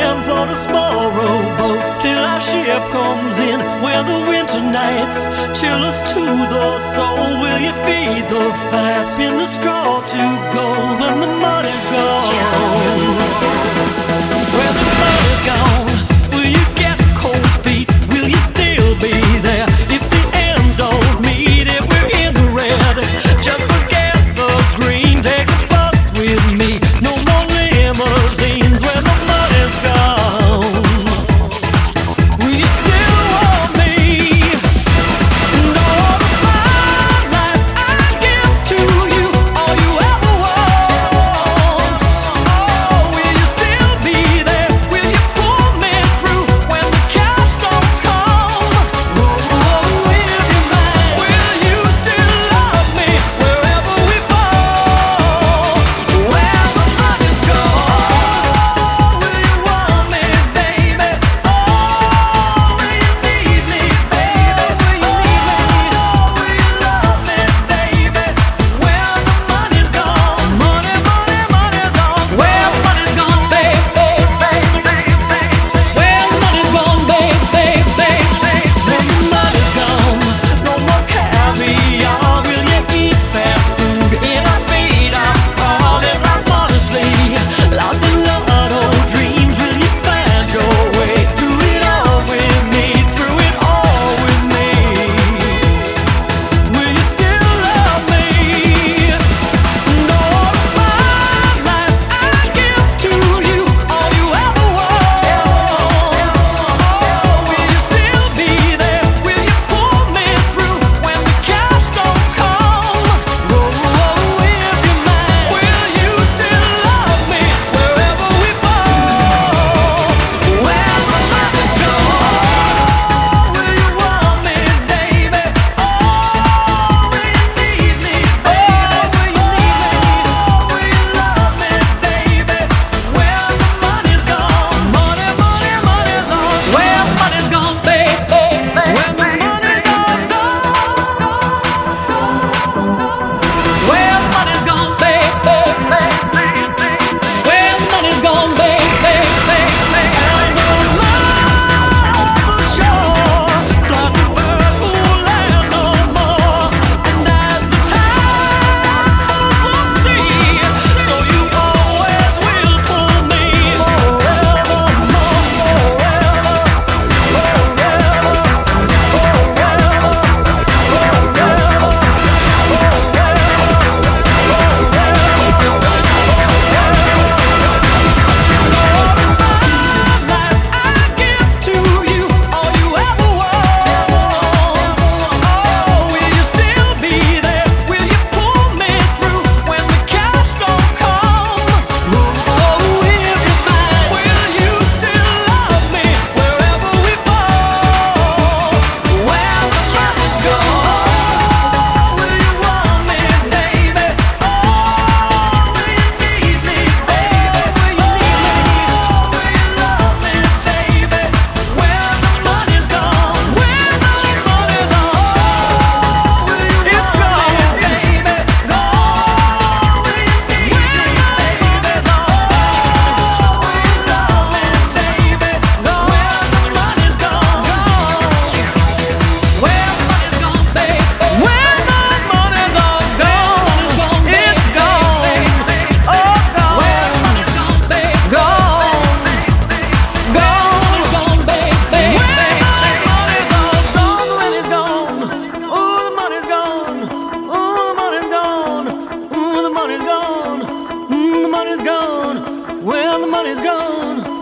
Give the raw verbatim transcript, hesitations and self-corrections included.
stand for the small rowboat till our ship comes in, where the winter nights chill us to the soul. Will you feed the fire, spin the straw to gold when the money's gone? When the money's gone, will you get cold feet? Will you still be there if the ends don't meet? If we're in the red, just forget the green. Take a bus with me, no more limousines when the money's gone. Will you still want me? No other fine life I give to you, all you ever want. Oh, will you still be there? Will you pull me through when the cash don't come? Oh, if you're mine, will you still love me wherever we fall? Where the money's gone, will you want me, baby? Oh, will you need me, baby? Will you need me? Will you love me, baby? Where the money's gone, money, money, money's gone. Where the money's gone, baby, baby, baby. Where the money's gone, baby, baby, baby. When the money's gone, no more caviar. Will you eat fast food in a beat-up car? Live life modestly, lost in lotto dreams. Will you find your way through it all with me? Through it all with me. Will you still love me? No other fine life I give to you, all you ever want. Oh, will you still be there? Will you pull me through when the cash don't come? Oh, if you're mine, will you still love me wherever we fall? Where the money's gone, will you want me, baby? Oh, will you need me, baby? Will you need me? Will you love me, baby? Where the money's gone, money, money, money's gone. Where the money's gone, baby, baby. When the money's all gone, where the money's gone, baby, baby. Where the money's gone, baby, baby. And the love of the shore flies a bird who will land no more. And as the tide will see, so you always will pull me forevermore, forever, life I give to you, all you ever want. Oh, will you still be there? Will you pull me through when the cash don't come? Oh, if you're mine, will you still love me wherever we fall? Where the money's gone, will you want me, baby? Oh, will you need me, baby? Will you need me? Will you love me, baby? Where the money's gone, where the money's gone, will you it's gone, baby, gone. Will you need me, baby? Gone. Will you love me, baby? Gone. Where the money's gone, gone. Where the money's gone, baby? Where the money's all gone, it's gone. Oh, gone. Where the money's gone, baby? Gone. Gone, gone, baby. Where the money's all gone, when it's gone. Oh, the money's gone. Oh, the money's gone. Oh, the money's gone. Mm, the money's gone. Well, the money's gone.